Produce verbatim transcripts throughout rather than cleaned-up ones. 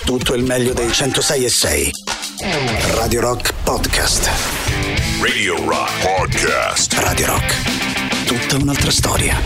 tutto il meglio dei centosei e sei. Radio Rock Podcast. Radio Rock Podcast. Radio Rock. Tutta un'altra storia.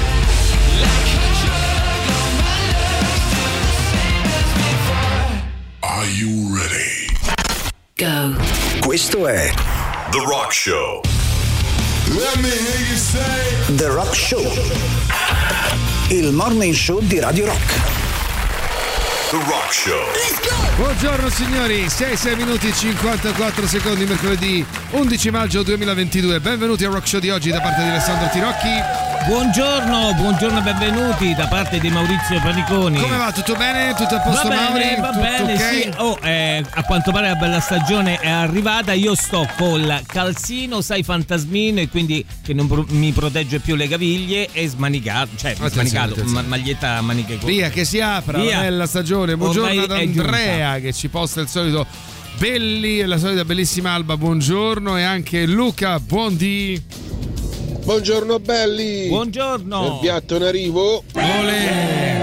Are you ready? Go. Questo è The Rock Show. Let me hear you say The Rock Show. Il morning show di Radio Rock. The Rock Show. Buongiorno signori, sei sei minuti e cinquantaquattro secondi, mercoledì undici maggio duemilaventidue. Benvenuti al Rock Show di oggi da parte di Alessandro Tirocchi. Buongiorno, buongiorno e benvenuti da parte di Maurizio Paniconi. Come va? Tutto bene? Tutto a posto, va Mauri? bene, va Tutto bene, okay? sì. Oh, eh, a quanto pare la bella stagione è arrivata. Io sto col calzino, sai, fantasmino, e quindi che non pro- mi protegge più le caviglie, e smanicato, cioè Attenzione, smanicato, attenzione. ma- maglietta a maniche corte. Via, che si apra Via. la bella stagione. Buongiorno Ormai ad è Andrea giunta. che ci posta il solito belli, la solita bellissima Alba. Buongiorno, e anche Luca. Buondì. Buongiorno belli. Buongiorno. Il piatto in arrivo. Olè.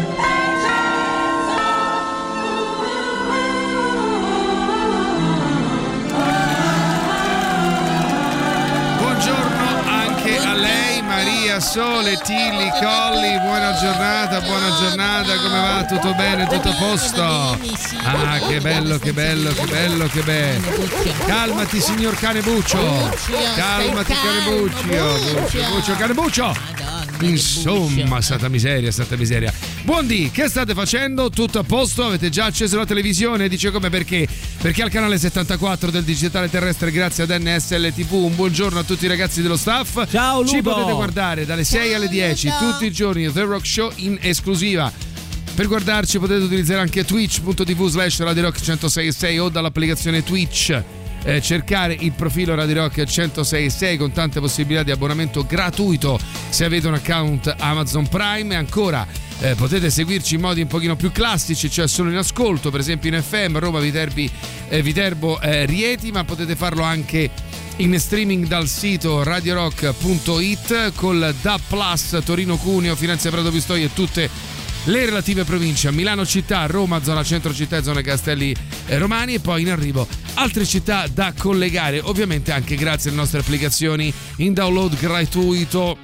Buongiorno anche a lei, Maria Sole Tilli Colli. Buona giornata, buona giornata. Come va? Tutto bene? Tutto a posto? Ah, che bello, che bello, che bello, che bello. Calmati, signor Canebuccio. Calmati, Canebuccio. Buccio, buccio, Canebuccio. Insomma, stata miseria, stata miseria. Buondì, che state facendo? Tutto a posto? Avete già acceso la televisione? Dice come, perché? Perché al canale settantaquattro del digitale terrestre, grazie ad N S L tivù. Un buongiorno a tutti i ragazzi dello staff. Ciao Ludo. Ci potete guardare dalle sei alle dieci tutti i giorni The Rock Show in esclusiva. Per guardarci potete utilizzare anche twitch.tv slash Radio Rock centosei e sei o dall'applicazione Twitch. Eh, cercare il profilo Radio Rock centosei e sei con tante possibilità di abbonamento gratuito se avete un account Amazon Prime. E ancora eh, potete seguirci in modi un pochino più classici, cioè solo in ascolto, per esempio in F M Roma, Viterbi, eh, Viterbo, eh, Rieti, ma potete farlo anche in streaming dal sito radiorock punto it col D A B Plus Torino Cuneo, Firenze Prato Pistoia e tutte le relative province, a Milano città, Roma, zona centro città e zona Castelli eh, Romani, e poi in arrivo altre città da collegare, ovviamente anche grazie alle nostre applicazioni in download gratuito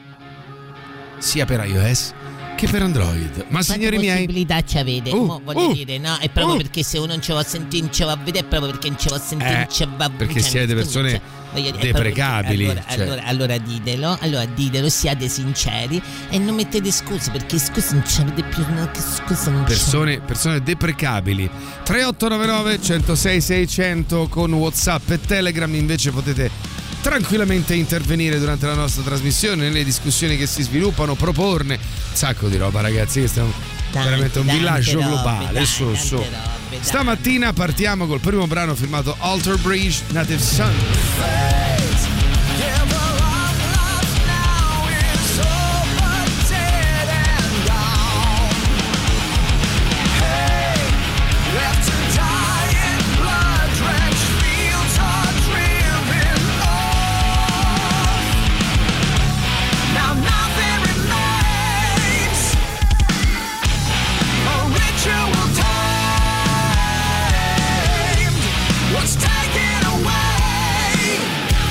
sia per iOS che per Android. Ma signori miei, che possibilità ci avete? Uh, Mo voglio uh, dire, no? È proprio uh. perché se uno non ce va a sentire, non ce va a vedere, è proprio perché non ce va a sentire, Eh, non ce va a perché cioè, siete non- persone cioè, voglio dire, è proprio deprecabili, perché- Allora, cioè. allora, allora ditelo, allora ditelo, siate sinceri e non mettete scuse, perché scuse non ce l'avete più, no, che scuse non ce persone, persone deprecabili. Tre otto nove nove centosei seicento con WhatsApp e Telegram invece potete tranquillamente intervenire durante la nostra trasmissione, nelle discussioni che si sviluppano, proporne un sacco di roba, ragazzi. Questo è un, Tanti, veramente un tante villaggio robe, globale. dai, su, tante su. robe, dai. Stamattina partiamo col primo brano firmato Alter Bridge, Native Son. what's taken away.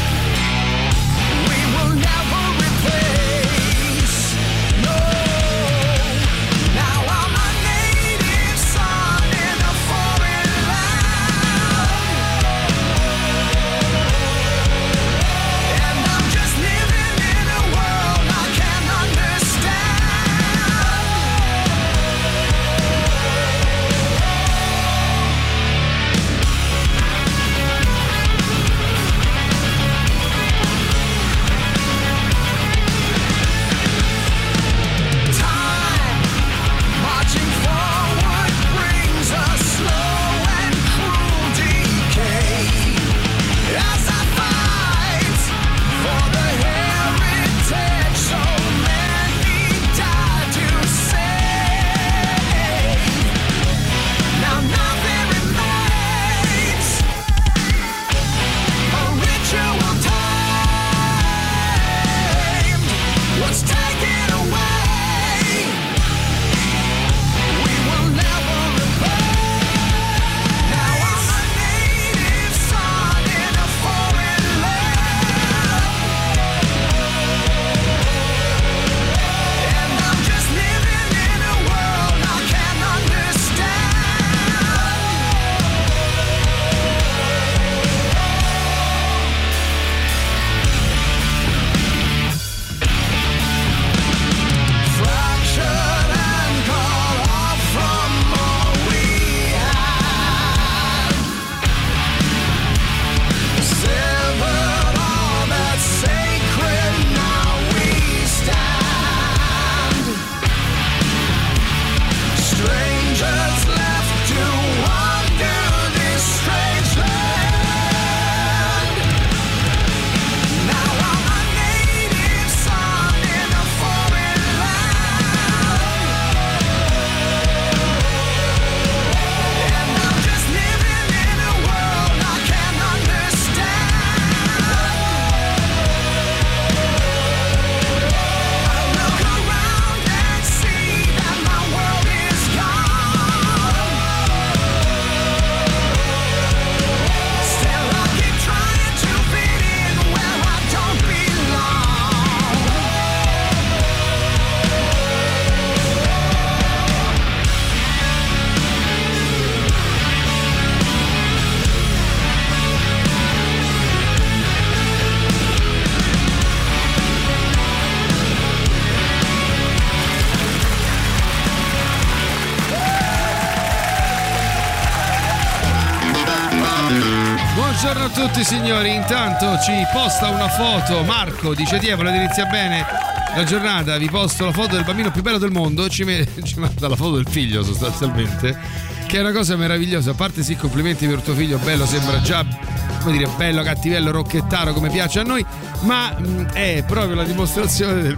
Buongiorno a tutti signori, intanto ci posta una foto Marco, dice Tia, volete iniziare bene la giornata, vi posto la foto del bambino più bello del mondo, ci, me- ci manda la foto del figlio sostanzialmente, che è una cosa meravigliosa. A parte sì, complimenti per tuo figlio, bello, sembra già, come dire, bello, cattivello, rocchettaro come piace a noi, ma mh, è proprio la dimostrazione del,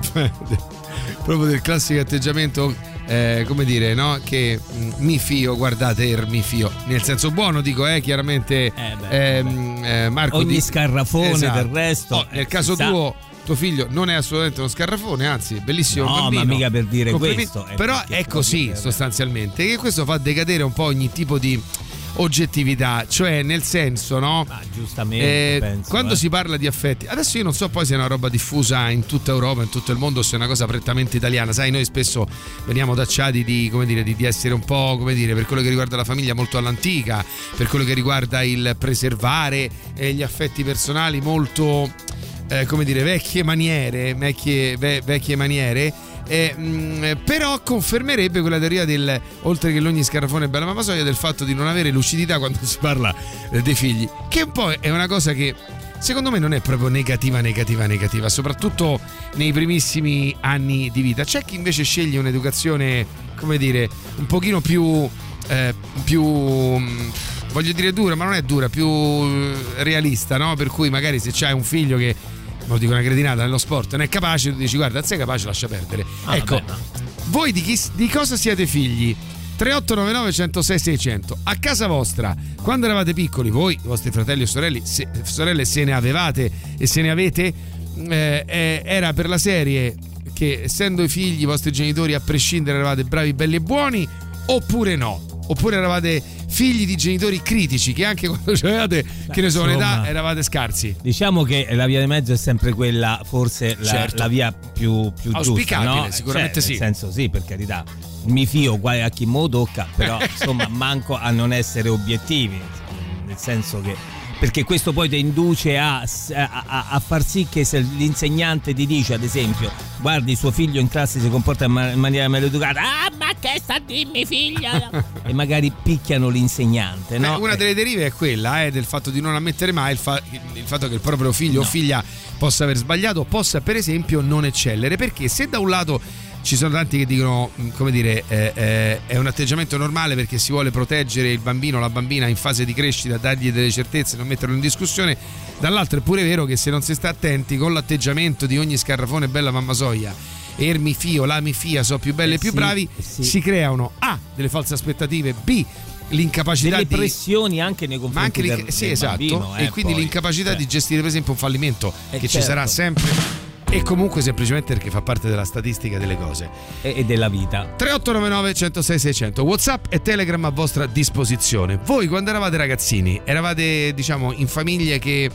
proprio del classico atteggiamento, eh, come dire, no? Che mh, mi fio, guardate, er, mi fio, nel senso buono dico, eh, chiaramente, eh beh, ehm, eh, Marco, ogni di, scarrafone, esatto. del resto, oh, nel eh, caso tuo, tuo figlio non è assolutamente uno scarrafone, anzi bellissimo no, bambino, ma mica per dire questo, però è così per... sostanzialmente, che questo fa decadere un po' ogni tipo di oggettività, cioè nel senso, no? Ma giustamente, eh, penso, quando eh. si parla di affetti, adesso io non so poi se è una roba diffusa in tutta Europa, in tutto il mondo, o se è una cosa prettamente italiana. Sai, noi spesso veniamo tacciati di, come dire, di, di essere un po', come dire, per quello che riguarda la famiglia molto all'antica, per quello che riguarda il preservare eh, gli affetti personali molto, eh, come dire, vecchie maniere, vecchie, ve, vecchie maniere. Eh, mh, però confermerebbe quella teoria del, oltre che l'ogni scarafone è bella mamma soia, del fatto di non avere lucidità quando si parla eh, dei figli, che un po' è una cosa che secondo me non è proprio negativa negativa negativa, soprattutto nei primissimi anni di vita. C'è chi invece sceglie un'educazione, come dire, un pochino più eh, più mh, voglio dire dura, ma non è dura, più realista, no? Per cui magari se c'hai un figlio che, lo dico una cretinata, nello sport non è capace, tu dici guarda, sei capace, lascia perdere. Ah, ecco, vabbè, no. Voi di, chi, di cosa siete figli? tre otto nove nove, uno zero sei, sei zero zero. A casa vostra, quando eravate piccoli, voi, i vostri fratelli o sorelle, se, sorelle se ne avevate e se ne avete, eh, eh, era per la serie che essendo i figli, i vostri genitori a prescindere eravate bravi, belli e buoni, oppure no? Oppure eravate figli di genitori critici che anche quando avevate, che ne so, un'età, eravate scarsi? Diciamo che la via di mezzo è sempre quella, forse la, certo. la via più, più auspicabile, giusta, no? sicuramente cioè, sì. Nel senso sì, per carità, mi fio guai a chi mo tocca, però insomma manco a non essere obiettivi, nel senso che, perché questo poi ti induce a, a, a far sì che se l'insegnante ti dice, ad esempio, guardi suo figlio in classe si comporta in maniera maleducata, ah ma che sta a dirmi figlia, e magari picchiano l'insegnante, no? Beh, una delle derive è quella, eh, del fatto di non ammettere mai il, fa- il fatto che il proprio figlio no. o figlia possa aver sbagliato, possa per esempio non eccellere, perché se da un lato ci sono tanti che dicono, come dire, eh, eh, è un atteggiamento normale perché si vuole proteggere il bambino o la bambina in fase di crescita, dargli delle certezze, non metterlo in discussione, dall'altro è pure vero che se non si sta attenti con l'atteggiamento di ogni scarrafone bella mamma soia, er mi fio, la mi fia, so più belli e eh più sì, bravi, eh sì. si creano A, delle false aspettative, B, l'incapacità delle di pressioni anche nei confronti ma anche del, sì, del esatto, bambino, e eh, quindi poi, l'incapacità cioè. di gestire per esempio un fallimento eh, che certo. ci sarà sempre, e comunque semplicemente perché fa parte della statistica delle cose e, e della vita. tre otto nove nove, uno zero sei, sei zero zero. WhatsApp e Telegram a vostra disposizione. Voi quando eravate ragazzini eravate, diciamo, in famiglie che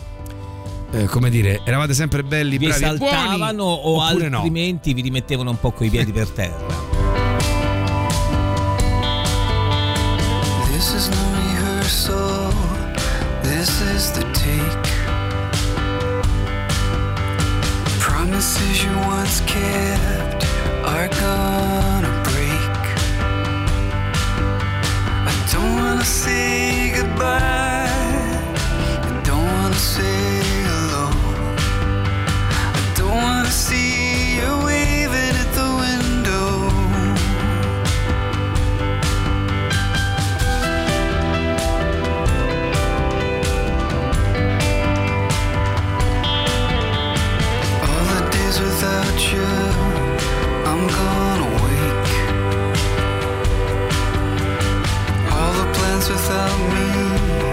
eh, come dire, eravate sempre belli, vi bravi e buoni, esaltavano o altrimenti no? Vi rimettevano un po' coi piedi per terra. This is no rehearsal, this is the take. Promises you once kept are gonna break. I don't wanna say goodbye, I don't wanna say hello, I don't wanna see you waving at the window. Without you, I'm gonna wake. All the plans without me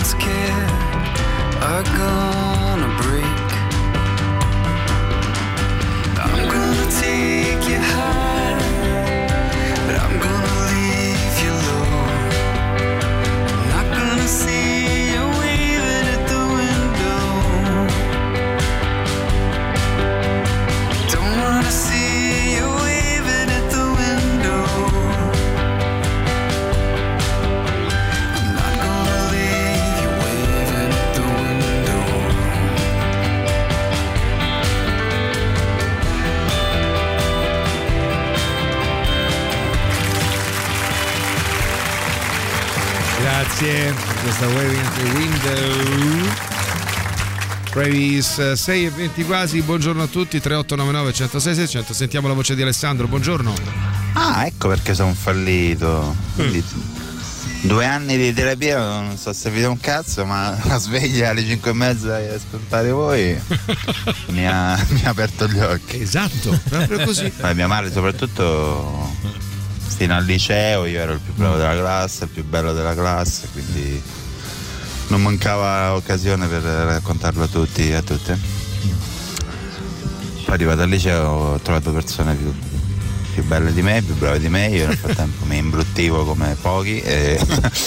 once cared are gonna break. I'm gonna take you high, but I'm gonna leave you low. I'm not gonna see you waving at the window. Don't wanna see you waving at the window. I'm not gonna leave you waving at the window. Grazie, questa Waving at the Window. Travis, sei e venti quasi, buongiorno a tutti, tre otto nove nove uno zero sei sei zero zero, sentiamo la voce di Alessandro, buongiorno. Ah, ecco perché sono fallito. Quindi, mm. due anni di terapia, non so servito un cazzo, ma la sveglia alle cinque e mezza e ascoltare voi mi, ha, mi ha aperto gli occhi. Esatto, proprio così. Ma mia madre soprattutto fino al liceo io ero il più bravo della classe, il più bello della classe, quindi non mancava occasione per raccontarlo a tutti e a tutte. Poi arrivato al liceo ho trovato persone più, più belle di me, più brave di me, io nel frattempo mi imbruttivo come pochi e,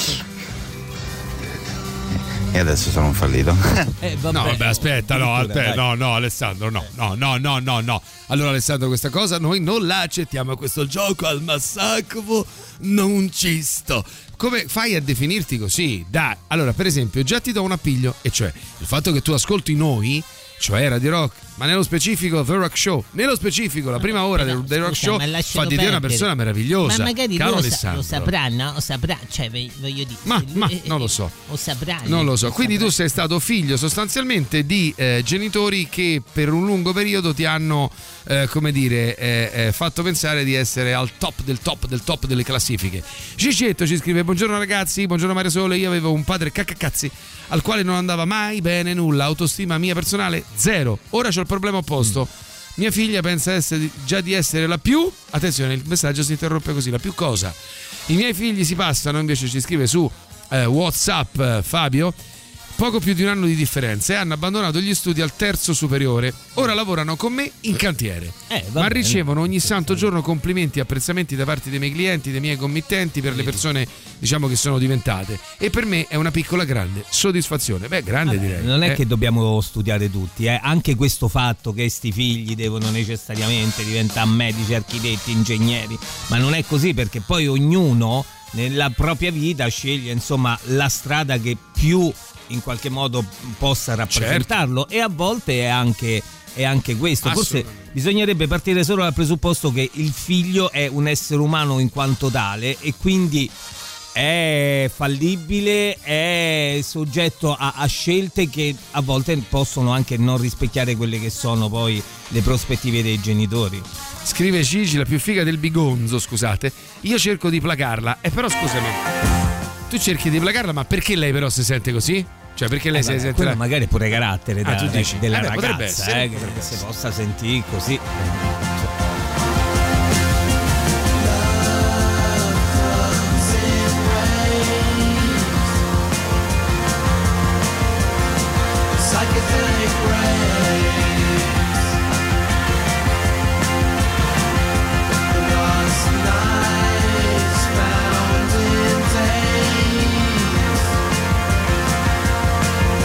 e adesso sono un fallito. Eh, vabbè, no, vabbè, aspetta, no, aspetta, dai. no, no, Alessandro, no, no, no, no, no, no. Allora, Alessandro, questa cosa noi non la accettiamo, questo gioco al massacro non ci sto. Come fai a definirti così? Dai, allora, per esempio, già ti do un appiglio, e cioè il fatto che tu ascolti noi, cioè Radio Rock, ma nello specifico The Rock Show, nello specifico la prima ora del The Rock Show fa di te una persona meravigliosa. Ma magari caro lo, Alessandro. Sa, lo saprà, no? Lo saprà, cioè voglio dire. Ma, ma non lo so. Lo saprà. Non lo so. Lo Quindi saprà. tu sei stato figlio sostanzialmente di eh, genitori che per un lungo periodo ti hanno, eh, come dire, eh, eh, fatto pensare di essere al top del top del top delle classifiche. Cicetto ci scrive: buongiorno ragazzi, buongiorno Mario Sole, io avevo un padre caccacazzi al quale non andava mai bene nulla, autostima mia personale zero. Ora c'ho il problema opposto. Mia figlia pensa essere, già di essere la più. Attenzione, il messaggio si interrompe così. La più cosa? I miei figli si passano, invece ci scrive su eh, WhatsApp eh, Fabio, poco più di un anno di differenza, e hanno abbandonato gli studi al terzo superiore. Ora lavorano con me in cantiere, Eh, va ma bene. ricevono ogni santo giorno complimenti e apprezzamenti da parte dei miei clienti, dei miei committenti, per le persone, diciamo, che sono diventate, e per me è una piccola grande soddisfazione. Beh, grande direi. Non è eh. che dobbiamo studiare tutti, eh. Anche questo fatto che sti figli devono necessariamente diventare medici, architetti, ingegneri, ma non è così, perché poi ognuno nella propria vita sceglie, insomma, la strada che più in qualche modo possa rappresentarlo, certo. E a volte è anche, è anche questo. Forse bisognerebbe partire solo dal presupposto che il figlio è un essere umano in quanto tale e quindi è fallibile, è soggetto a, a scelte che a volte possono anche non rispecchiare quelle che sono poi le prospettive dei genitori. Scrive Gigi, la più figa del bigonzo, scusate, io cerco di placarla, e però scusami, tu cerchi di placarla, ma perché lei però si sente così? Cioè perché lei eh, si vabbè, sente la... magari è pure carattere ah, da, tu dici? della eh, beh, ragazza, essere, eh, che si possa sentire così.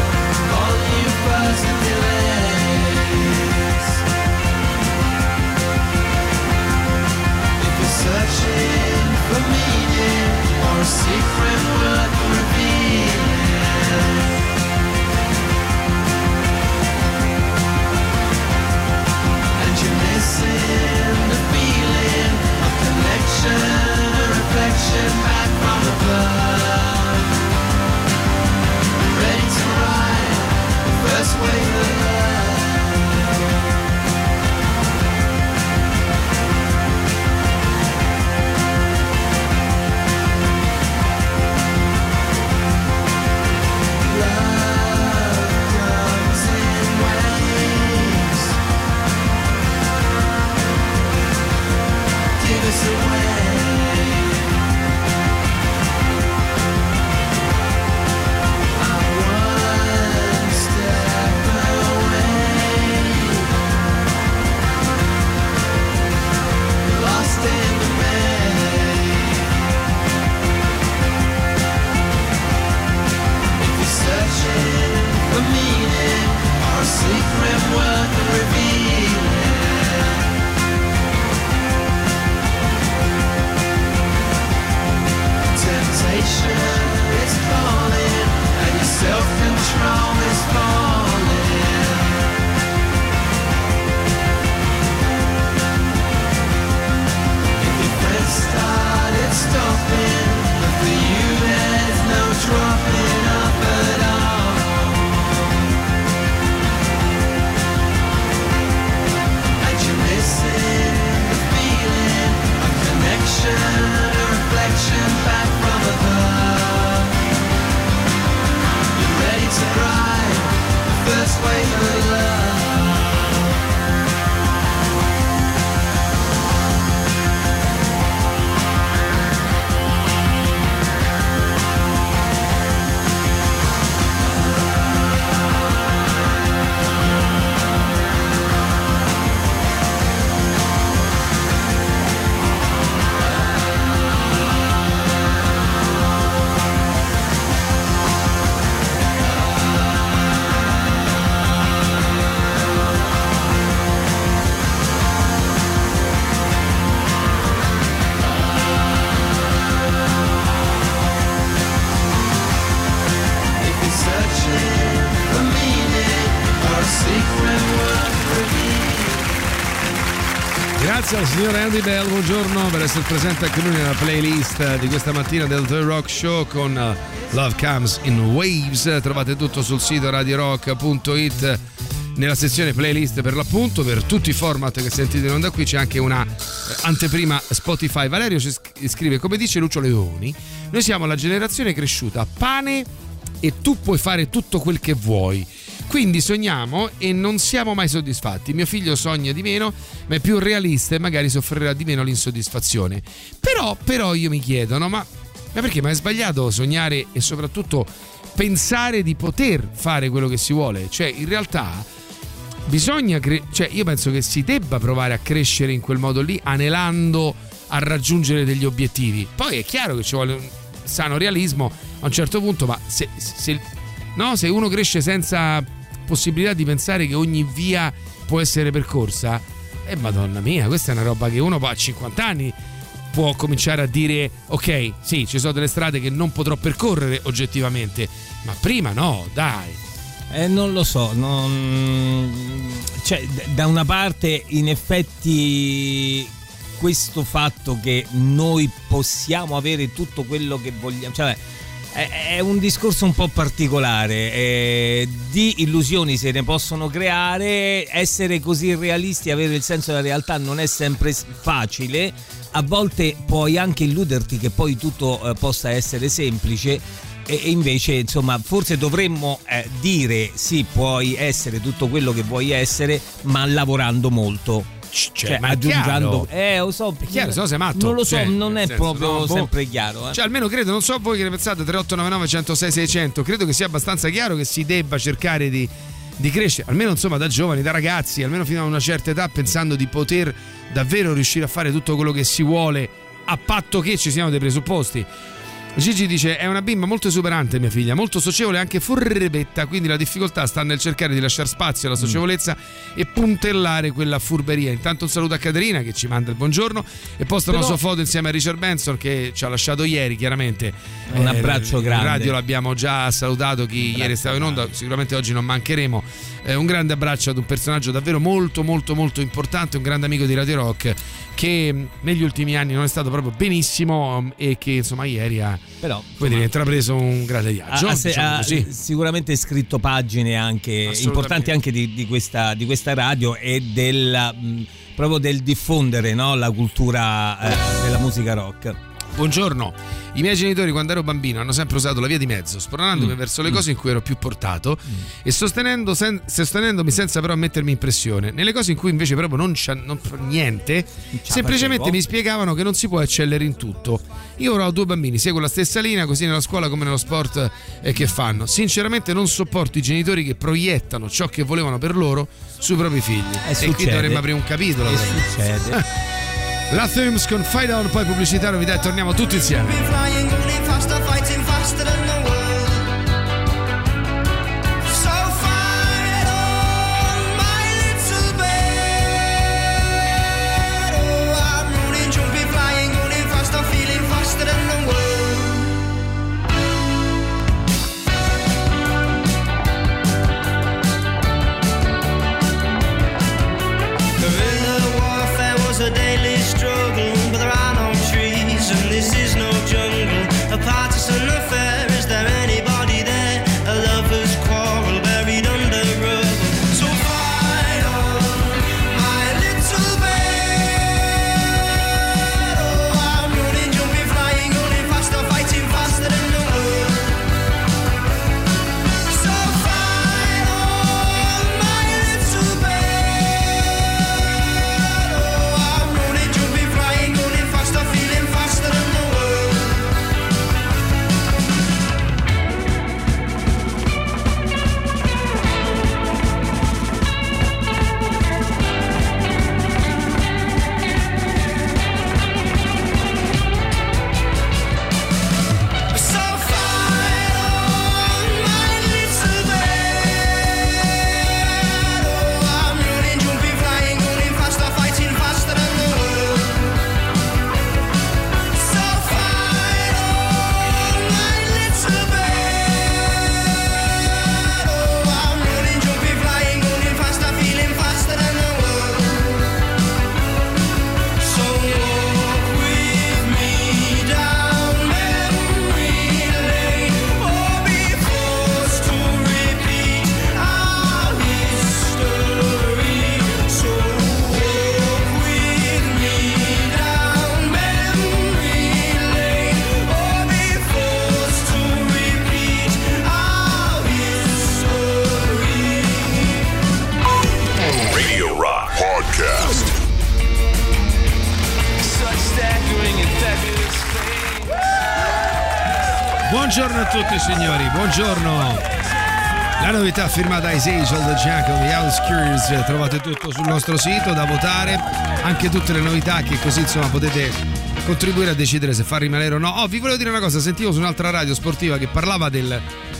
All you first delays worth revealing. Temptation is calling, and your self-control is falling. If your friends started stopping, but for you there's no dropping up at all. And you're missing the feeling of connection, a reflection back from above. You're ready to ride the first wave of love. Grazie al signor Andy Bell, buongiorno, per essere presente anche lui nella playlist di questa mattina del The Rock Show con uh, Love Comes in Waves. Trovate tutto sul sito radio rock punto it nella sezione playlist, per l'appunto, per tutti i format che sentite in onda qui. C'è anche una eh, anteprima Spotify. Valerio ci scrive: come dice Lucio Leoni, noi siamo la generazione cresciuta a pane e tu puoi fare tutto quel che vuoi. Quindi sogniamo e non siamo mai soddisfatti. Mio figlio sogna di meno, ma è più realista e magari soffrirà di meno l'insoddisfazione. Però, però io mi chiedo, no, ma, ma perché? Ma è sbagliato sognare e soprattutto pensare di poter fare quello che si vuole? Cioè, in realtà bisogna, cre- cioè io penso che si debba provare a crescere in quel modo lì, anelando a raggiungere degli obiettivi. Poi è chiaro che ci vuole un sano realismo a un certo punto, ma se, se, no, se uno cresce senza possibilità di pensare che ogni via può essere percorsa, eh madonna mia, questa è una roba che uno a cinquanta anni può cominciare a dire: ok, sì, ci sono delle strade che non potrò percorrere oggettivamente, ma prima no, dai. Eh, non lo so, non... cioè, da una parte in effetti questo fatto che noi possiamo avere tutto quello che vogliamo, cioè è un discorso un po' particolare, eh, di illusioni se ne possono creare, essere così realisti, avere il senso della realtà non è sempre facile, a volte puoi anche illuderti che poi tutto eh, possa essere semplice, e, e invece insomma forse dovremmo eh, dire sì, puoi essere tutto quello che vuoi essere, ma lavorando molto. Cioè, cioè ma aggiungendo, eh lo so, è chiaro, se no sei matto. Non lo so, cioè, non è senso, proprio no, sempre chiaro, eh. Cioè almeno credo, non so voi che ne pensate, tre otto nove nove uno zero sei sei zero zero, credo che sia abbastanza chiaro che si debba cercare di, di crescere, almeno insomma da giovani, da ragazzi, almeno fino a una certa età, pensando di poter davvero riuscire a fare tutto quello che si vuole, a patto che ci siano dei presupposti. Gigi dice: è una bimba molto esuberante mia figlia, molto socievole e anche furbetta, quindi la difficoltà sta nel cercare di lasciare spazio alla socievolezza mm. e puntellare quella furberia. Intanto un saluto a Caterina che ci manda il buongiorno e posta Però... una sua foto insieme a Richard Benson che ci ha lasciato ieri, chiaramente un abbraccio eh, grande. In radio l'abbiamo già salutato, chi ieri stava in onda, sicuramente oggi non mancheremo. Eh, un grande abbraccio ad un personaggio davvero molto molto molto importante, un grande amico di Radio Rock che negli ultimi anni non è stato proprio benissimo e che insomma ieri ha Però, quindi ha intrapreso un grande viaggio, ha, diciamo ha così. Sicuramente scritto pagine anche importanti anche di, di, questa, di questa radio e del, mh, proprio del diffondere, no, la cultura eh, della musica rock. Buongiorno. I miei genitori quando ero bambino hanno sempre usato la via di mezzo, spronandomi mm. verso le cose in cui ero più portato mm. e sostenendo sen- sostenendomi senza però mettermi in pressione. Nelle cose in cui invece proprio non c'è non niente, semplicemente mi spiegavano che non si può eccellere in tutto. Io ora ho due bambini, seguo la stessa linea così nella scuola come nello sport eh, che fanno. Sinceramente non sopporto i genitori che proiettano ciò che volevano per loro sui propri figli. E, e qui dovremmo aprire un capitolo. E succede. La Thumbs con Fight On, poi pubblicità, novità e torniamo tutti insieme. So fight on, my Podcast. Buongiorno a tutti signori, buongiorno. La novità firmata Ice Age, All the Jackal, The Outskirts, trovate tutto sul nostro sito da votare, anche tutte le novità che così insomma potete contribuire a decidere se far rimanere o no. Oh, vi volevo dire una cosa, sentivo su un'altra radio sportiva che parlava del,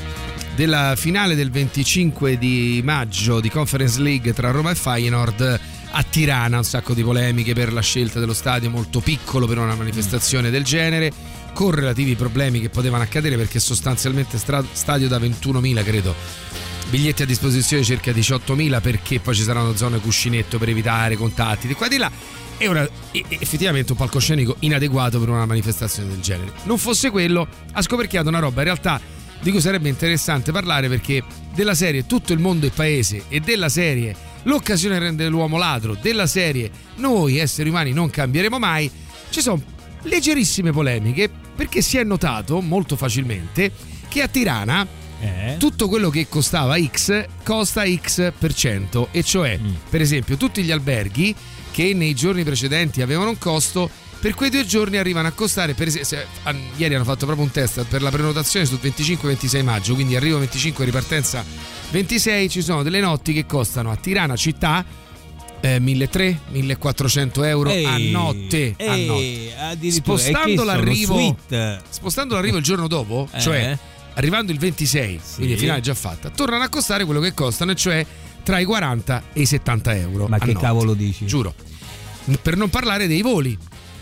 della finale del venticinque di maggio di Conference League tra Roma e Feyenoord a Tirana, un sacco di polemiche per la scelta dello stadio molto piccolo per una manifestazione del genere, con relativi problemi che potevano accadere perché sostanzialmente stra- stadio da ventunomila credo, biglietti a disposizione circa diciottomila, perché poi ci saranno zone cuscinetto per evitare contatti di qua e di là. È una, effettivamente un palcoscenico inadeguato per una manifestazione del genere. Non fosse quello, ha scoperchiato una roba in realtà di cui sarebbe interessante parlare, perché della serie Tutto il mondo è paese e della serie L'occasione rende l'uomo ladro, della serie Noi esseri umani non cambieremo mai, ci sono leggerissime polemiche, perché si è notato molto facilmente che a Tirana eh. tutto quello che costava X costa X per cento, e cioè mm. per esempio tutti gli alberghi che nei giorni precedenti avevano un costo, per quei due giorni arrivano a costare, per esempio, se, a, ieri hanno fatto proprio un test per la prenotazione sul venticinque ventisei maggio, quindi arrivo venticinque, ripartenza ventisei, ci sono delle notti che costano a Tirana città eh, milletrecento millequattrocento euro ehi, a notte, ehi, a notte. Spostando l'arrivo, spostando l'arrivo il giorno dopo, eh. cioè arrivando il ventisei, sì. quindi finale già fatta, tornano a costare quello che costano, cioè tra i quaranta e i settanta euro. Ma che notte. Cavolo dici? Giuro. Per non parlare dei voli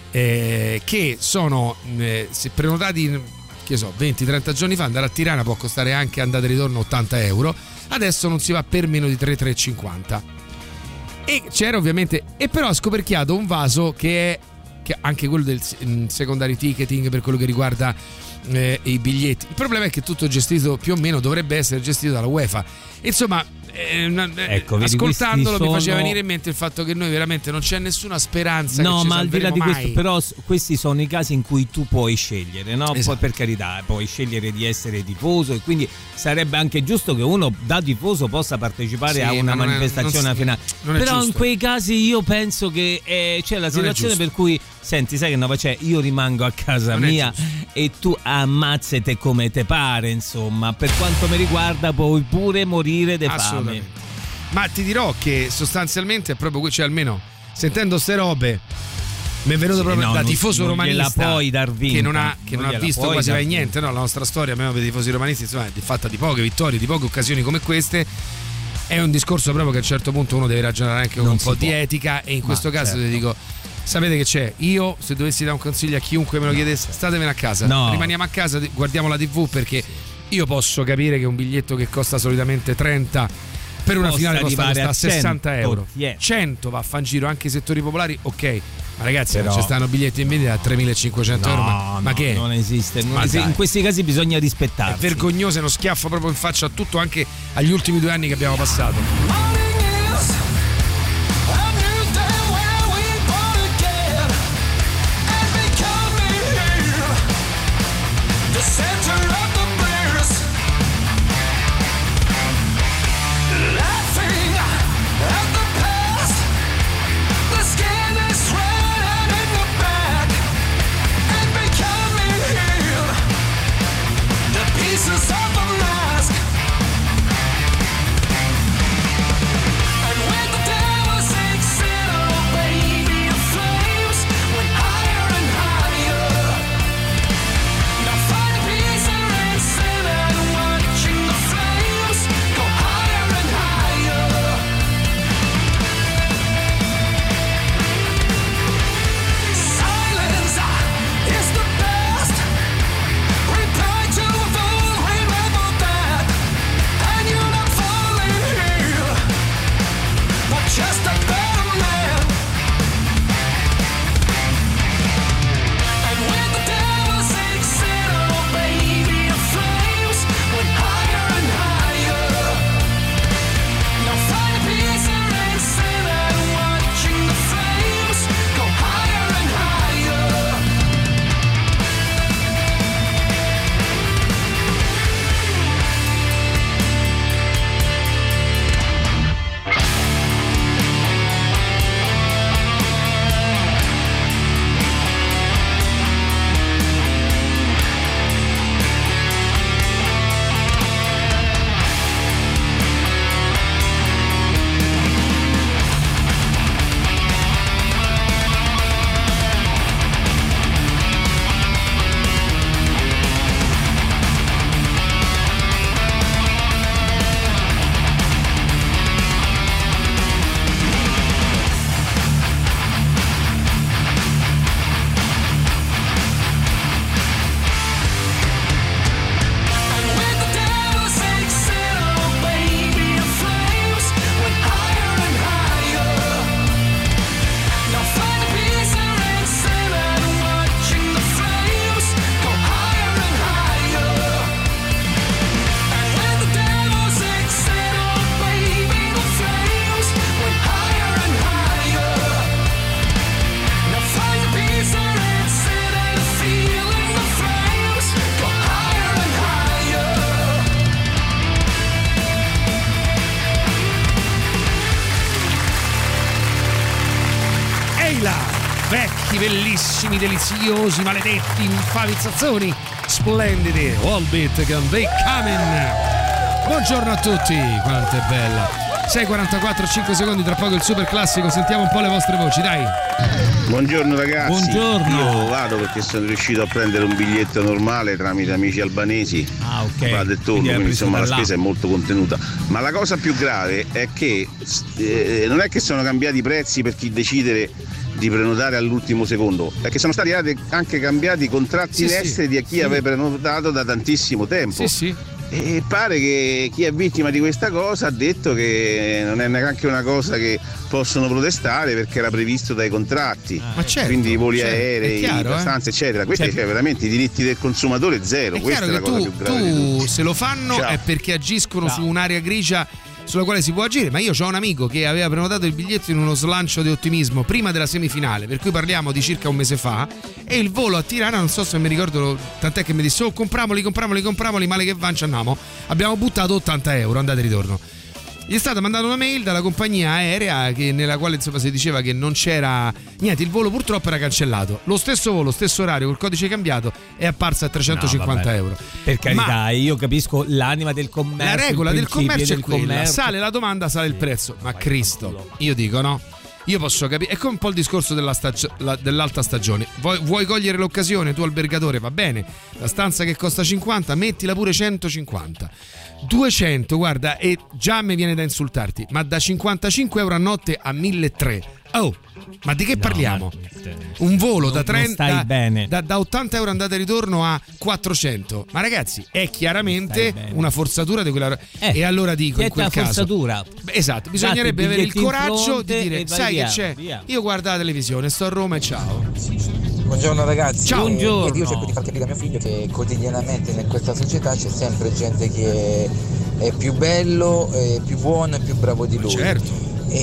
eh, che sono eh, se prenotati che so venti trenta giorni fa, andare a Tirana può costare anche andata e ritorno ottanta euro, adesso non si va per meno di tre tre cinquanta. E c'era ovviamente, e però ha scoperchiato un vaso che è che anche quello del secondary ticketing per quello che riguarda eh, i biglietti. Il problema è che tutto gestito più o meno dovrebbe essere gestito dalla UEFA. Insomma, eh, ecco, vedi, ascoltandolo sono... mi faceva venire in mente il fatto che noi veramente non c'è nessuna speranza no, che ci ma al di là di mai. questo, però questi sono i casi in cui tu puoi scegliere, no? Esatto. Poi per carità puoi scegliere di essere tifoso, e quindi sarebbe anche giusto che uno da tifoso possa partecipare sì, a una manifestazione è, finale. Non però giusto. In quei casi io penso che eh, c'è la situazione per cui senti, sai che no, cioè io rimango a casa non mia e tu ammazzate come te pare, insomma. Per quanto mi riguarda puoi pure morire di fame. Ma ti dirò che sostanzialmente è proprio qui, cioè almeno sentendo ste robe mi è venuto sì, proprio no, da tifoso non romanista puoi dar vinta, che non ha, che non non ha visto quasi mai niente, no? La nostra storia abbiamo per i tifosi romanisti insomma è fatta di poche vittorie, di poche occasioni come queste. È un discorso proprio che a un certo punto uno deve ragionare anche con non un po' può. di etica, e in Ma questo caso certo. ti dico, sapete che c'è? Io, se dovessi dare un consiglio a chiunque me lo chiedesse, statevene a casa, no. rimaniamo a casa, guardiamo la tivù, perché io posso capire che un biglietto che costa solitamente trenta per una finale costa a sessanta euro, yeah. cento va a fangiro anche i settori popolari, ok, ma ragazzi però... non ci stanno biglietti in vendita a tremilacinquecento no, euro, ma, no, ma che non esiste, non esiste. In questi casi bisogna rispettarsi, è vergognoso, è uno schiaffo proprio in faccia a tutto, anche agli ultimi due anni che abbiamo passato. vecchi, bellissimi, deliziosi, maledetti, infavizzazzoni, splendidi, Volbeat con They Comin'. Buongiorno a tutti, quanto è bella. sei e quarantaquattro, cinque secondi, tra poco il super classico, sentiamo un po' le vostre voci, dai. Buongiorno ragazzi. Buongiorno. Io vado perché sono riuscito a prendere un biglietto normale tramite amici albanesi. Ah, ok. Vado e torno, quindi, quindi insomma la spesa è molto contenuta. Ma la cosa più grave è che eh, non è che sono cambiati i prezzi per chi decidere di prenotare all'ultimo secondo, è che sono stati anche cambiati i contratti sì, in essere sì, di chi sì. aveva prenotato da tantissimo tempo. Sì, sì. E pare che chi è vittima di questa cosa ha detto che non è neanche una cosa che possono protestare perché era previsto dai contratti. Ma certo, quindi i voli certo, aerei, chiaro, le stanze, eh? eccetera. Questi Certo. cioè, veramente i diritti del consumatore zero. È Questa chiaro è la che cosa tu, più grave. tu se lo fanno Ciao. è perché agiscono Ciao. su un'area grigia sulla quale si può agire, ma io ho un amico che aveva prenotato il biglietto in uno slancio di ottimismo prima della semifinale, per cui parliamo di circa un mese fa, e il volo a Tirana, non so se mi ricordo, tant'è che mi disse oh compramoli, compramoli, compramoli, male che va, ci andiamo, abbiamo buttato ottanta euro, andate e ritorno. Gli è stata mandata una mail dalla compagnia aerea che, nella quale insomma si diceva che non c'era niente, il volo purtroppo era cancellato. Lo stesso volo, stesso orario, col codice cambiato, è apparsa a trecentocinquanta No, euro. Per carità, Ma io capisco l'anima del commercio. la regola il del commercio del è quella: commercio. sale la domanda, sale il prezzo. Ma Cristo, io dico no. Io posso capire, è come un po' il discorso della stagio- la, dell'alta stagione. Vuoi, vuoi cogliere l'occasione, tu albergatore, va bene, la stanza che costa cinquanta, mettila pure centocinquanta. duecento, guarda, e già mi viene da insultarti, ma da cinquantacinque euro a notte a milletrecento. Oh, ma di che No, parliamo? ma- Un volo non- da, non trenta, stai bene. da, da ottanta euro andata e ritorno a quattrocento. Ma ragazzi, è chiaramente bene. una forzatura di quella. Eh, e allora dico, in tienta quel la caso, forzatura. Beh, esatto, bisognerebbe Date avere il biglietti in coraggio fronte di dire e vai sai via, che c'è? via. Io guardo la televisione, sto a Roma e ciao. Buongiorno ragazzi. Ciao. Eh, Buongiorno. Io cerco di far capire a mio figlio che quotidianamente in questa società c'è sempre gente che è, è più bello, è più buono e più bravo di lui. Certo.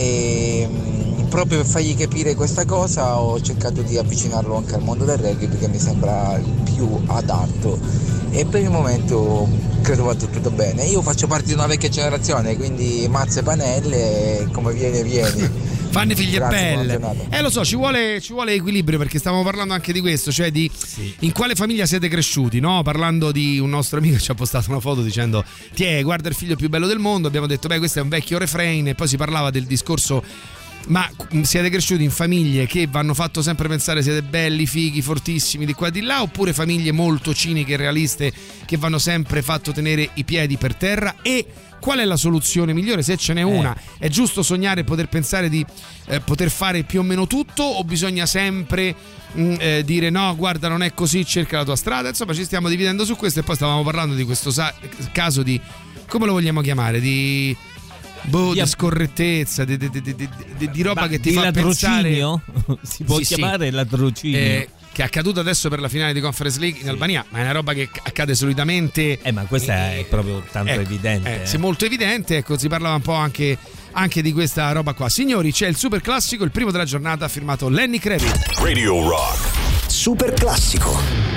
E mh, proprio per fargli capire questa cosa ho cercato di avvicinarlo anche al mondo del rugby perché mi sembra più adatto. E per il momento credo vada tutto bene. Io faccio parte di una vecchia generazione, quindi mazze panelle, come viene vieni. Fanno figlie Grazie, buona belle. giornata. Eh lo so, ci vuole, ci vuole equilibrio, perché stavamo parlando anche di questo, cioè di in quale famiglia siete cresciuti, no? Parlando di un nostro amico che ci ha postato una foto dicendo tiè, guarda il figlio più bello del mondo. Abbiamo detto beh, questo è un vecchio refrain, e poi si parlava del discorso ma siete cresciuti in famiglie che vanno fatto sempre pensare siete belli, fighi, fortissimi di qua e di là, oppure famiglie molto ciniche e realiste che vanno sempre fatto tenere i piedi per terra? E qual è la soluzione migliore, se ce n'è una? Eh. È giusto sognare e poter pensare di eh, poter fare più o meno tutto, o bisogna sempre mh, eh, dire no, guarda non è così, cerca la tua strada? Insomma, ci stiamo dividendo su questo, e poi stavamo parlando di questo sa- caso di, come lo vogliamo chiamare, di boh, di scorrettezza, di, di, di, di, di, di roba Ma che ti di fa ladrocinio? pensare. Si può Sì, chiamare sì. ladrocinio. Eh, che è accaduto adesso per la finale di Conference League in Albania, ma è una roba che accade solitamente. Eh, ma questa è proprio tanto ecco, evidente. Eh, eh. sì, molto evidente, ecco, si parlava un po' anche, anche di questa roba qua. Signori, c'è il super classico, il primo della giornata, firmato Lenny Kravitz. Radio Rock. Super classico.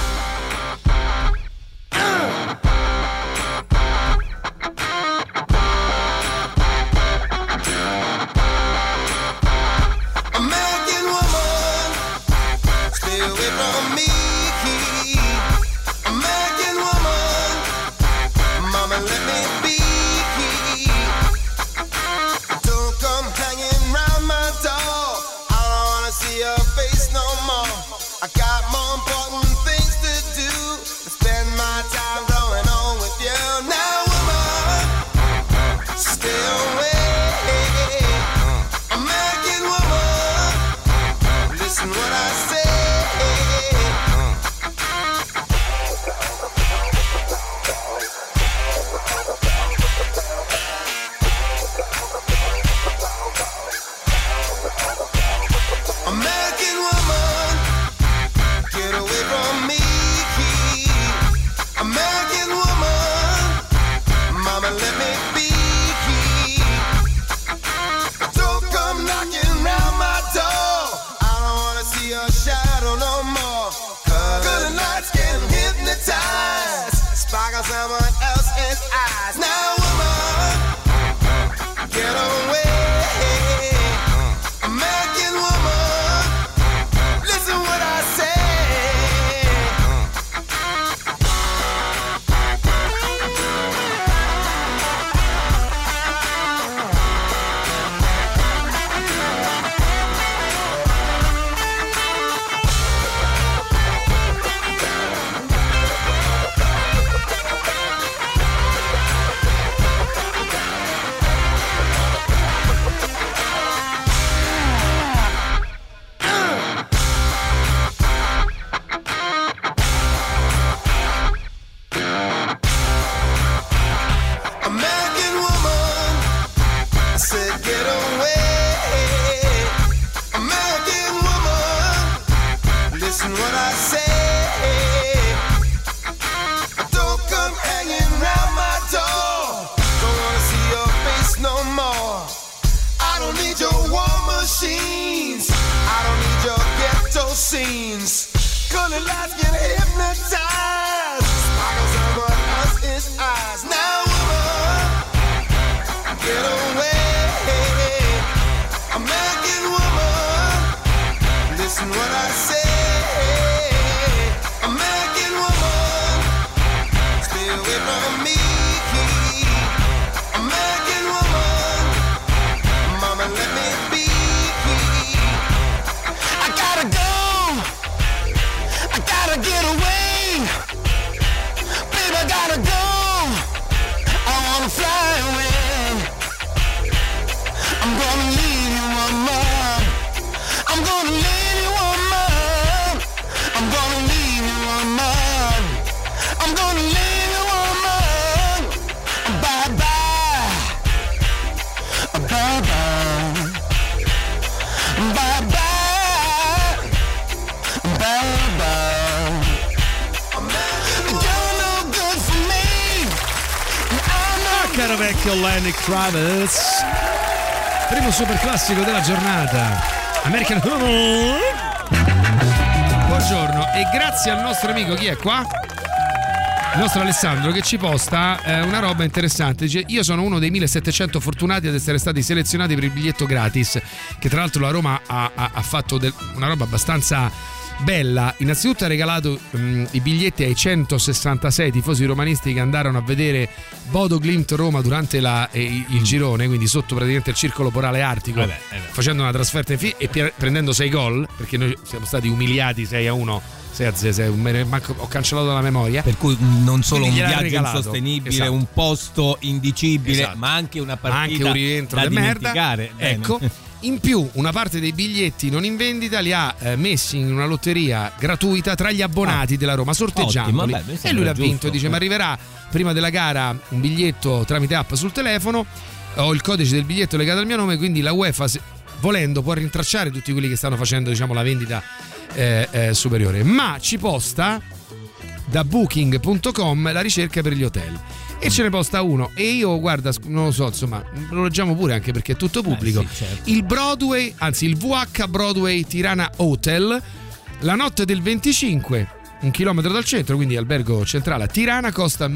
I got more important things to do than spend my time going on with you. Now, woman, stay away. American woman, listen what I say. American woman, get away from me. American woman, mama, let me be. Don't come knocking round my door. I don't wanna see your shadow no more. Good nights can hypnotize, sparkle someone else's eyes. Now, woman, get away. American woman, your war machines. I don't need your ghetto scenes. Color lights get hypnotized. Sparkles on what us is eyes. Now woman, get away. American woman, listen what I say. American woman, stay away from me. American woman, mama let me be. I gotta go, I gotta get away. Baby, I gotta go, I wanna fly away. I'm gonna leave you, woman. I'm gonna leave you, woman. I'm gonna leave you, woman. I'm gonna leave you, woman. Bye bye. Bye bye. Bye bye. Bye bye. You're no good for me. I'm no Caro vecchio Lenny Kravitz, primo super classico della giornata, American Buongiorno e grazie al nostro amico, chi è qua? Il nostro Alessandro, che ci posta eh, una roba interessante. Dice: io sono uno dei millesettecento fortunati ad essere stati selezionati per il biglietto gratis, che tra l'altro la Roma ha, ha, ha fatto del, una roba abbastanza bella. Innanzitutto ha regalato mh, i biglietti ai centosessantasei tifosi romanisti che andarono a vedere Bodo Glimt Roma durante la, eh, il girone, quindi sotto praticamente il circolo polare artico, Vabbè, eh, facendo una trasferta in fi- e pi- prendendo sei gol, perché noi siamo stati umiliati sei a uno, sei a zero, ho cancellato la memoria, per cui non solo quindi un viaggio regalato, insostenibile, esatto, un posto indicibile, esatto, ma anche una partita anche un rientro da di merda. dimenticare. Bene. Ecco, in più una parte dei biglietti non in vendita li ha eh, messi in una lotteria gratuita tra gli abbonati ah, della Roma, sorteggiandoli. Ottimo, vabbè, e lui l'ha giusto. vinto. Dice: ma arriverà prima della gara un biglietto tramite app sul telefono, ho il codice del biglietto legato al mio nome, quindi la UEFA, se, volendo, può rintracciare tutti quelli che stanno facendo, diciamo, la vendita eh, eh, superiore, ma ci posta da booking punto com la ricerca per gli hotel e ce ne posta uno, e io, guarda, non lo so, insomma, lo leggiamo pure anche perché è tutto pubblico. Eh sì, certo. Il Broadway, anzi il V H Broadway Tirana Hotel, la notte del venticinque, un chilometro dal centro, quindi albergo centrale a Tirana, costa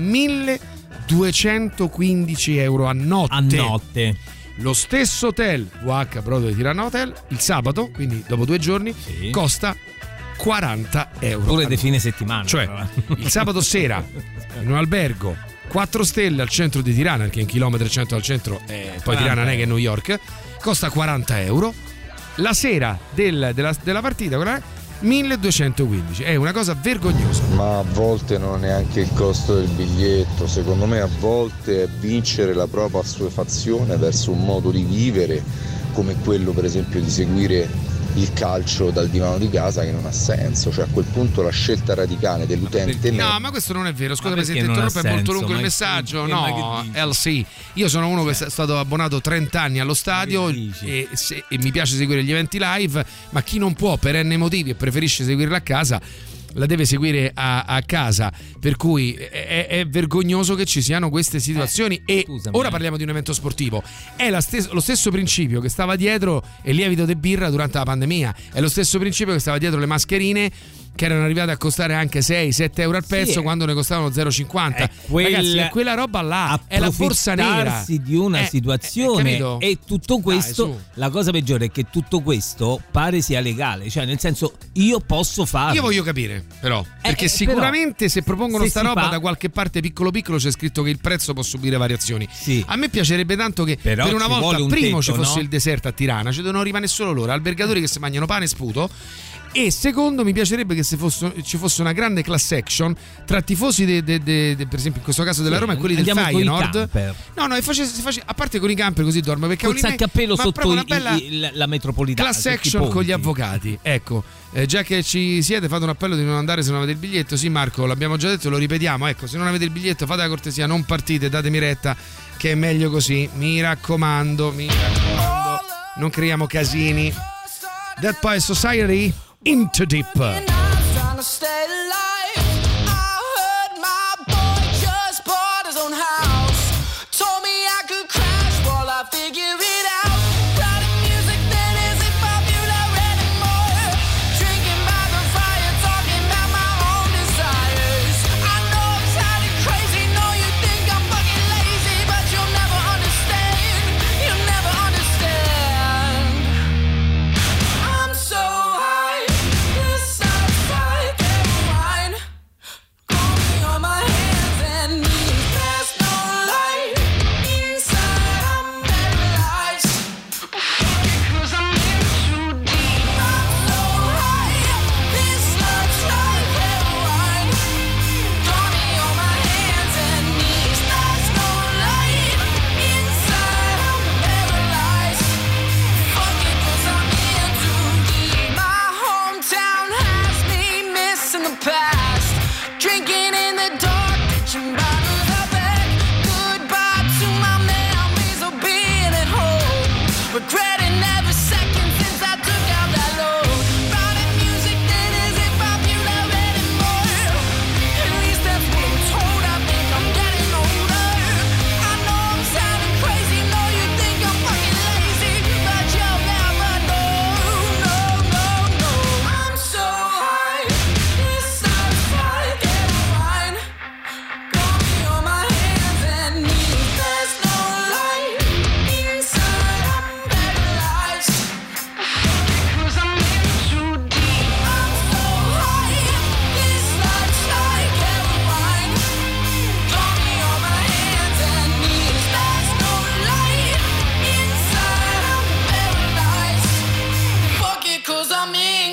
milleduecentoquindici euro a notte. A notte. Lo stesso hotel V H Broadway Tirana Hotel il sabato, quindi dopo due giorni, sì, costa quaranta euro. Pure di fine settimana. Cioè, il sabato sera in un albergo quattro stelle al centro di Tirana, perché un chilometro e cento dal centro, eh, poi Tirana non è che è New York, costa quaranta euro. La sera del, della, della partita milleduecentoquindici, è una cosa vergognosa. Ma a volte non è neanche il costo del biglietto, secondo me a volte è vincere la propria assuefazione verso un modo di vivere come quello, per esempio, di seguire il calcio dal divano di casa, che non ha senso. Cioè, a quel punto la scelta radicale dell'utente. No, ma questo non è vero. Scusami se ti non interrompo, ha è molto senso, lungo il ma messaggio. che- No, ma L C. Io sono uno che è stato abbonato trenta anni allo stadio e, se- e mi piace seguire gli eventi live, ma chi non può per n motivi e preferisce seguirla a casa, la deve seguire a, a casa, per cui è, è vergognoso che ci siano queste situazioni. E scusami, ora eh. parliamo di un evento sportivo. È la stes- lo stesso principio che stava dietro il lievito de birra durante la pandemia, è lo stesso principio che stava dietro le mascherine, che erano arrivate a costare anche sei sette euro al pezzo, Sì, quando ne costavano zero virgola cinquanta. È quel- Ragazzi, è quella roba là, è la borsa nera. approfittarsi di una Eh, situazione, eh, capito? e tutto questo, Dai, su. la cosa peggiore è che tutto questo pare sia legale, cioè nel senso, io posso farlo. Io voglio capire, però, perché eh, sicuramente però, se propongono se sta si roba fa- da qualche parte piccolo piccolo c'è scritto che il prezzo può subire variazioni. Sì. A me piacerebbe tanto che Però per una ci volta vuole un primo tetto, ci fosse no? il deserto a Tirana, ci devono rimanere solo loro, albergatori che si mangiano pane e sputo. E secondo, mi piacerebbe che se fosse, ci fosse una grande class action tra tifosi de, de, de, de, per esempio in questo caso della Sì, Roma e quelli del andiamo con i Feyenoord. camper. No, no, e facesse, face, a parte con i camper così dormo, perché Col cavoli miei, saccappello ma sotto proprio una i- bella i- la, la metropolitana, class sotto i action con ponti. gli avvocati. Ecco, eh, già che ci siete, fate un appello di non andare se non avete il biglietto. Sì, Marco, l'abbiamo già detto, lo ripetiamo. Ecco, se non avete il biglietto, fate la cortesia, non partite, datemi retta, che è meglio così. Mi raccomando, mi raccomando, non creiamo casini. Dead Pie Society, Into Deep. Trying to stay alive. I heard my boy just bought his own house. Told me I could crash while I figure it out. Writing music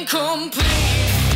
incomplete.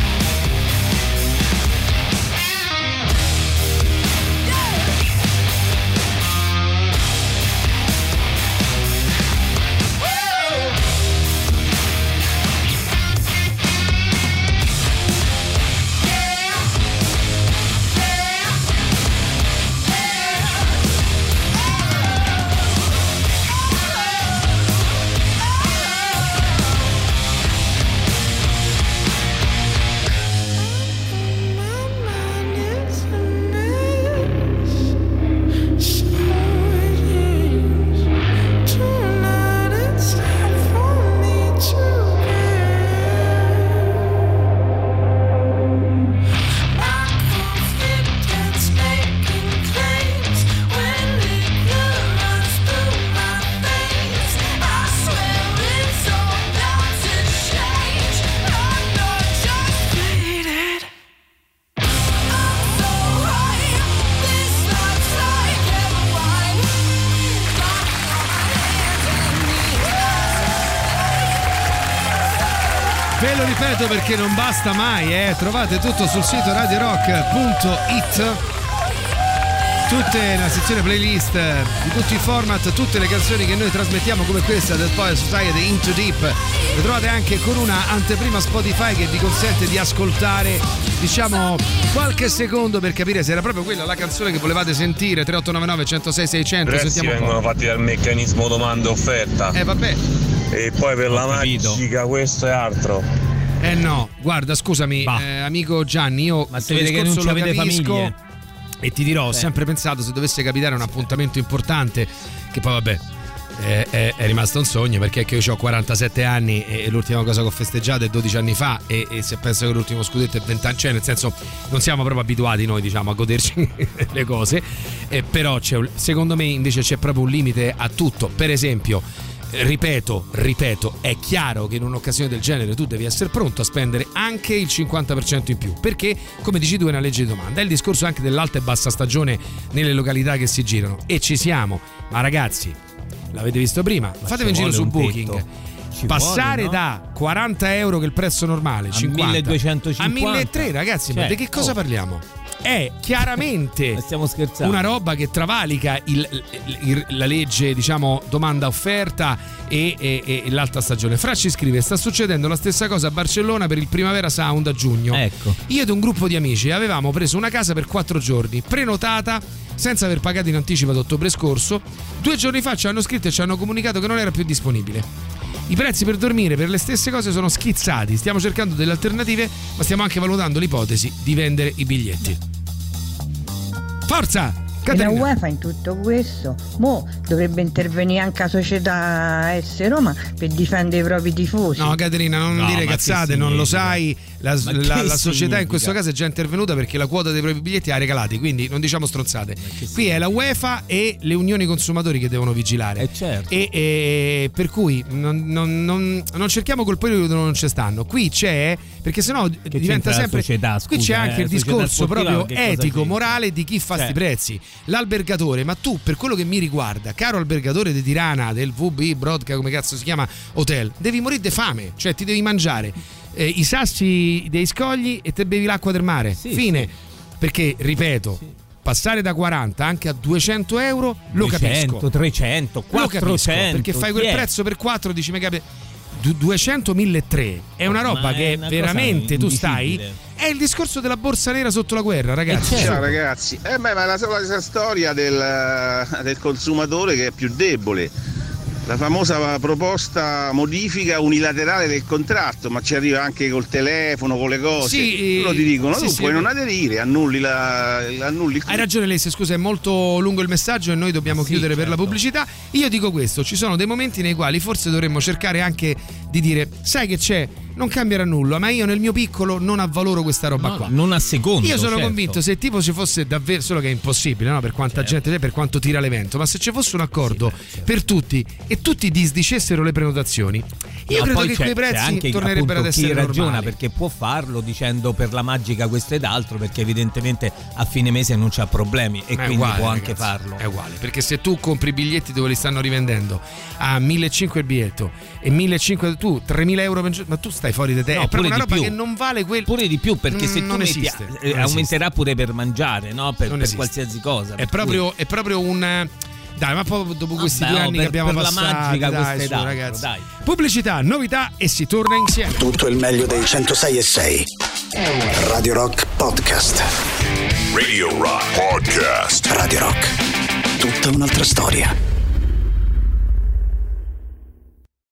Ve lo ripeto perché non basta mai, eh. Trovate tutto sul sito radio rock punto it, tutte la sezione playlist di tutti i format, tutte le canzoni che noi trasmettiamo come questa del Poet Society Into Deep. Le trovate anche con una anteprima Spotify che vi consente di ascoltare, diciamo, qualche secondo per capire se era proprio quella la canzone che volevate sentire. Tre otto nove nove uno zero sei sei zero zero. Questi vengono fatti dal meccanismo domanda offerta. Eh vabbè. E poi per la magica questo è altro. Eh no, guarda, scusami, eh, amico Gianni, io ma si vede che non avete famiglie. E ti dirò, ho eh. sempre pensato, se dovesse capitare un appuntamento importante, che poi vabbè è, è, è rimasto un sogno, perché che io ho quarantasette anni e l'ultima cosa che ho festeggiato è dodici anni fa, e, e se penso che l'ultimo scudetto è venti anni, cioè nel senso non siamo proprio abituati noi, diciamo, a goderci le cose, eh, però c'è, secondo me invece c'è proprio un limite a tutto. Per esempio, ripeto, ripeto, è chiaro che in un'occasione del genere tu devi essere pronto a spendere anche il cinquanta per cento in più, perché come dici tu è una legge di domanda. È il discorso anche dell'alta e bassa stagione nelle località che si girano, e ci siamo. Ma ragazzi, l'avete visto prima, ma fatevi un giro su Booking. Ci passare vuole, no? Da quaranta euro, che è il prezzo normale, a cinquanta, milleduecentocinquanta, a milletrecento, ragazzi, cioè, ma di che cosa oh. parliamo? È chiaramente stiamo scherzando. Una roba che travalica il, il, il, la legge, diciamo, domanda offerta e, e, e l'alta stagione. Fra ci scrive: sta succedendo la stessa cosa a Barcellona per il Primavera Sound a giugno. Ecco. Io ed un gruppo di amici avevamo preso una casa per quattro giorni, prenotata senza aver pagato in anticipo ad ottobre scorso. Due giorni fa ci hanno scritto e ci hanno comunicato che non era più disponibile. I prezzi per dormire per le stesse cose sono schizzati. Stiamo cercando delle alternative, ma stiamo anche valutando l'ipotesi di vendere i biglietti. Forza! Caterina. E la UEFA in tutto questo mo dovrebbe intervenire anche la società S Roma per difendere i propri tifosi. No, Caterina, non no, dire cazzate, non lo sai. La, la, la società in questo caso è già intervenuta perché la quota dei propri biglietti ha regalati, quindi non diciamo stronzate. Qui è la UEFA e le unioni consumatori che devono vigilare. Eh certo. E, e per cui non, non, non, non cerchiamo colpevoli dove non ci stanno. Qui c'è, perché sennò che diventa sempre società, scusa, qui c'è anche eh, il discorso proprio etico, morale di chi fa cioè. sti prezzi. L'albergatore, ma tu, per quello che mi riguarda, caro albergatore di Tirana, del V B Brodka, come cazzo si chiama, hotel, devi morire di fame, cioè ti devi mangiare eh, i sassi dei scogli e te bevi l'acqua del mare, sì, fine, sì. Perché, ripeto, sì. Passare da quaranta anche a duecento euro lo duecento, capisco, trecento, quattrocento, lo capisco, perché fai quel yeah. prezzo per quattro, dici mega duecento milletrecento è una roba ma che è veramente tu stai. È il discorso della borsa nera sotto la guerra, ragazzi. Ciao ragazzi, eh beh, ma è la solita storia del, del consumatore che è più debole. La famosa proposta modifica unilaterale del contratto, ma ci arriva anche col telefono, con le cose. Sì, loro ti dicono, sì, tu sì, puoi sì. non aderire, annulli la annulli il... Hai ragione Alessia, scusa, è molto lungo il messaggio e noi dobbiamo sì, chiudere certo. per la pubblicità. Io dico questo, ci sono dei momenti nei quali forse dovremmo cercare anche di dire, sai che c'è? Non cambierà nulla, ma io nel mio piccolo non avvaloro questa roba no, qua. Non a secondo. Io sono certo. convinto, se tipo ci fosse davvero, solo che è impossibile, no? Per quanta certo. gente c'è, per quanto tira l'evento, ma se ci fosse un accordo sì, certo. per tutti e tutti disdicessero le prenotazioni, io no, credo che quei prezzi tornerebbero ad essere chi normali. Ragiona perché può farlo dicendo per la magica questo ed altro, perché evidentemente a fine mese non c'ha problemi e ma quindi uguale, può ragazzi, anche farlo. È uguale, perché se tu compri i biglietti dove li stanno rivendendo a millecinquecento il biglietto e millecinquecento tu tremila euro per, ma tu stai fuori da te. No, è proprio pure una di roba più. che non vale quel. Pure di più, perché se Mm, tu non metti, esiste, eh, non esiste. aumenterà pure per mangiare, no? Per, Non per esiste. qualsiasi cosa. È per proprio, cui- è proprio un. Dai, ma poi dopo questi Vabbè, due oh, anni per- che abbiamo per la passato, magica dai, questa su, età, ragazzi. dai. Pubblicità, novità e si torna insieme. Tutto il meglio dei centosei e sei. Radio Rock Podcast. Radio Rock Podcast. Radio Rock. Tutta un'altra storia.